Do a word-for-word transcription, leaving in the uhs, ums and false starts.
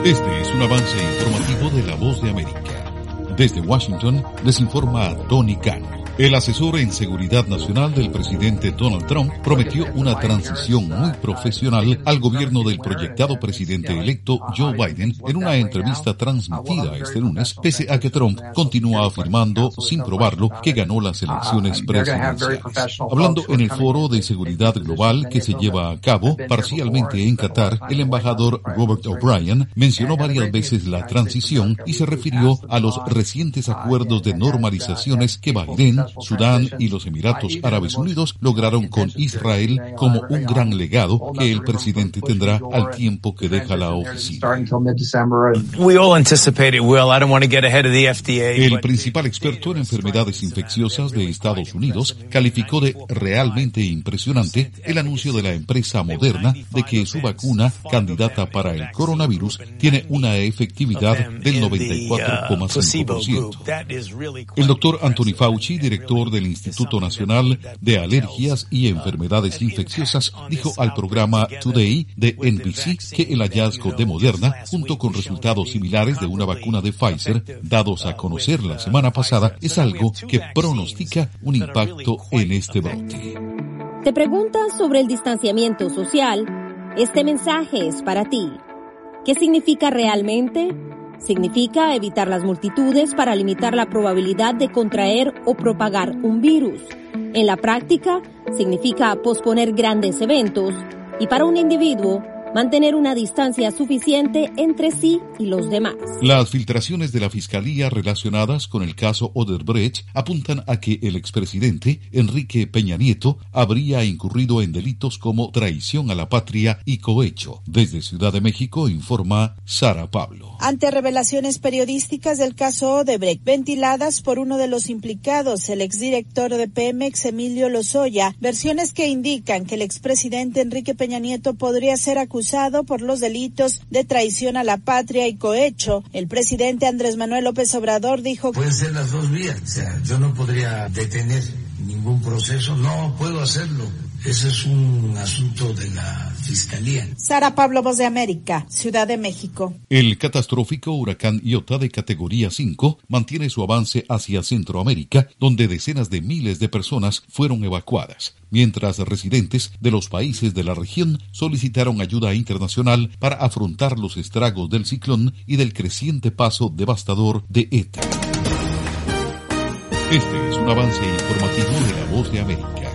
Este es un avance informativo de La Voz de América. Desde Washington les informa Tony Cano. El asesor en seguridad nacional del presidente Donald Trump prometió una transición muy profesional al gobierno del proyectado presidente electo Joe Biden en una entrevista transmitida este lunes, pese a que Trump continúa afirmando, sin probarlo, que ganó las elecciones presidenciales. Hablando en el foro de seguridad global que se lleva a cabo parcialmente en Qatar, el embajador Robert O'Brien mencionó varias veces la transición y se refirió a los recientes acuerdos de normalizaciones que Biden, Sudán y los Emiratos Árabes Unidos lograron con Israel como un gran legado que el presidente tendrá al tiempo que deja la oficina. El principal experto en enfermedades infecciosas de Estados Unidos calificó de realmente impresionante el anuncio de la empresa Moderna de que su vacuna, candidata para el coronavirus, tiene una efectividad del noventa y cuatro coma cinco por ciento. El doctor Anthony Fauci, director del Instituto Nacional de Alergias y Enfermedades Infecciosas, dijo al programa Today de N B C que el hallazgo de Moderna, junto con resultados similares de una vacuna de Pfizer, dados a conocer la semana pasada, es algo que pronostica un impacto en este brote. ¿Te preguntas sobre el distanciamiento social? Este mensaje es para ti. ¿Qué significa realmente? Significa evitar las multitudes para limitar la probabilidad de contraer o propagar un virus. En la práctica, significa posponer grandes eventos y para un individuo, mantener una distancia suficiente entre sí y los demás. Las filtraciones de la Fiscalía relacionadas con el caso Odebrecht apuntan a que el expresidente Enrique Peña Nieto habría incurrido en delitos como traición a la patria y cohecho. Desde Ciudad de México informa Sara Pablo. Ante revelaciones periodísticas del caso Odebrecht ventiladas por uno de los implicados, el exdirector de Pemex, Emilio Lozoya, versiones que indican que el expresidente Enrique Peña Nieto podría ser acusado por los delitos de traición a la patria y cohecho. El presidente Andrés Manuel López Obrador dijo: pueden ser las dos vías, o sea, yo no podría detener ningún proceso, no puedo hacerlo. Ese es un asunto de la Fiscalía. Sara Pablo, Voz de América, Ciudad de México. El catastrófico huracán Iota de categoría cinco mantiene su avance hacia Centroamérica, donde decenas de miles de personas fueron evacuadas, mientras residentes de los países de la región solicitaron ayuda internacional para afrontar los estragos del ciclón y del creciente paso devastador de ETA. Este es un avance informativo de La Voz de América.